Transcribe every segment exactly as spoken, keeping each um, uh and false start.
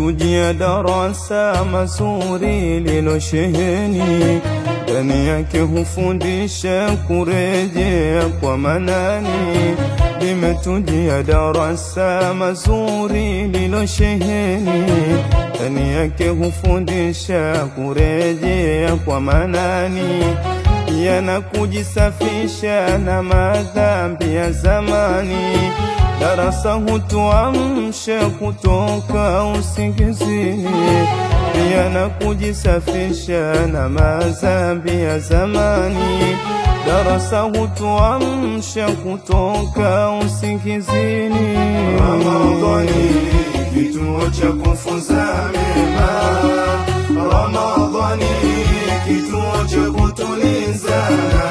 limetujia darasa mazuri lilosheheni, ndani yake hufundisha kurejea kwa manani. Limetujia darasa mazuri lilosheheni, ndani yake hufundisha kurejea kwa manani, yana kujisafisha na madhambi ya zamani. Darasa hutuamsha kutoka usingizini, yana kujisafisha na madhambi ya zamani. Darasa hutuamsha kutoka usingizini. Ramadhani kituo cha kufunza mema, Ramadhani kituo cha kutuliza,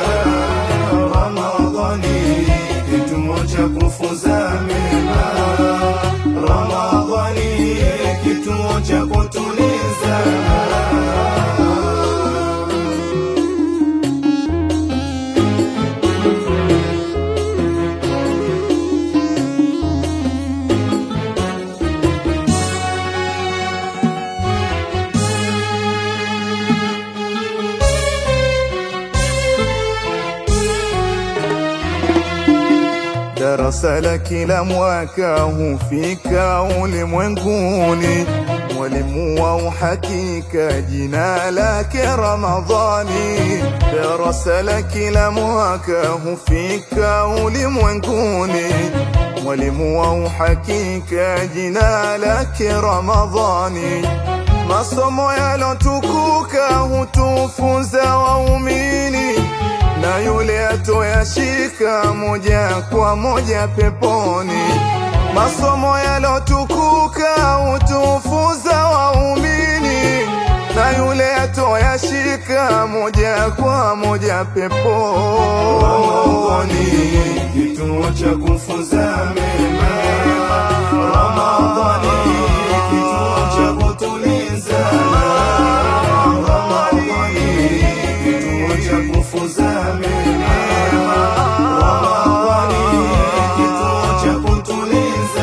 Ramadhani kituo cha kufunza mema, Ramadhani kituo cha kutuliza. Darasa la kila mwaka hufika ulimwenguni, mwalimu wa uhakika jina lake Ramadhani. Darasa la kila mwaka hufika ulimwenguni, mwalimu wa uhakika jina lake Ramadhani. Masomo yalotukuka hutufunza waumini, na yule atoyashika moja kwa moja peponi. Masomo yalotukuka hutufunza waumini, na yule atoyashika moja kwa moja peponi. Ramadhani kituo cha kufunza mema, Ramadhani kituo cha kutuliza, Ramadhani kituo cha kufunza mema, Ramadhani kituo cha kutuliza.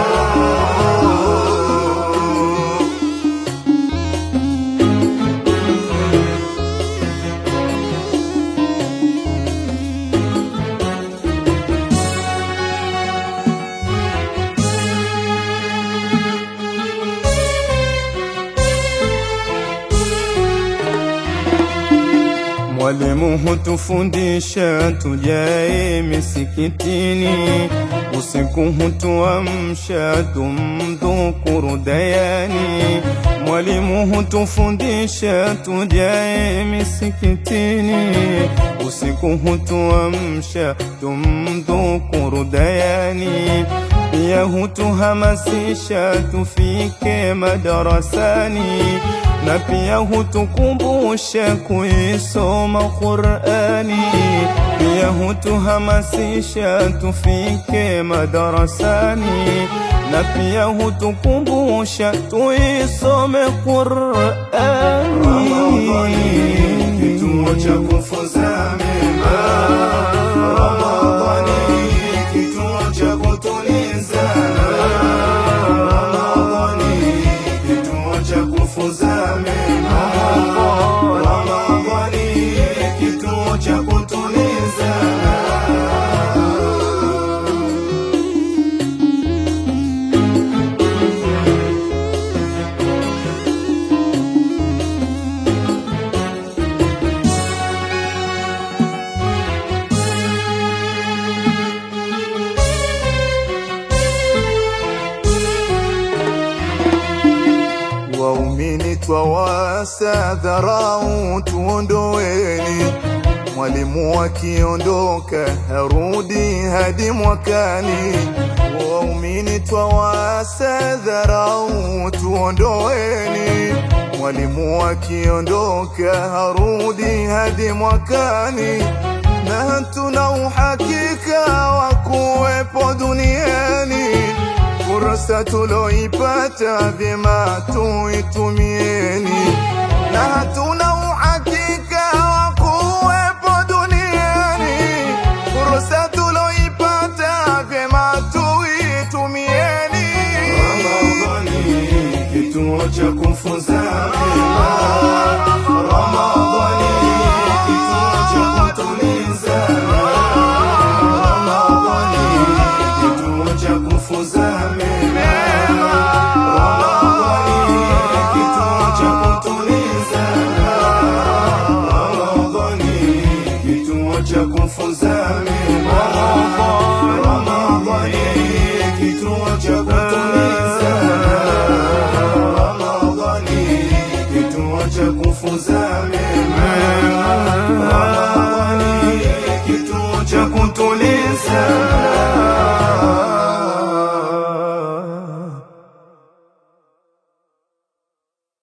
Mwalimu hutufundisha tujae misikitini, usiku hutuamsha tumdhukuru dayani. Mwalimu hutufundisha tujae misikitini, usiku hutuamsha tumdhukuru dayani. Pia hutuhamasisha tufike madarasani, na pia hutukumbusha kuisoma Qur'ani. Pia hutuhamasisha tufike madarasani, na pia hutukumbusha tuisome Qur'ani. Ramadhani kituo cha kufunza mema, Ramadhani kituo cha kutuliza, Ramadhani kituo cha kufunza mema, Ramadhani kituo cha kutuliza. Waumini twawasa dharau tuondoeni, mwalimu akiondoka harudi hadi mwakani. Waumini twawasa dharau tuondoeni, mwalimu akiondoka harudi hadi mwakani. Na hatuna uhakika wa kuwepo duniani, fursa tuloipata vyema tuitumieni. Na hatuna uhakika wa kuwepo duniani, fursa tuloipata vyema tuitumieni. Ramadhani kufunza mema. Ramadhani kituo cha kutuliza. Ramadhani kituo cha kufunza mema. Ramadhani kituo cha kutuliza. Ramadhani kituo cha kufunza mema. Ramadhani kituo cha kutuliza. Ramadhani kituo cha kufunza mema. Ramadhani kituo cha kutuliza.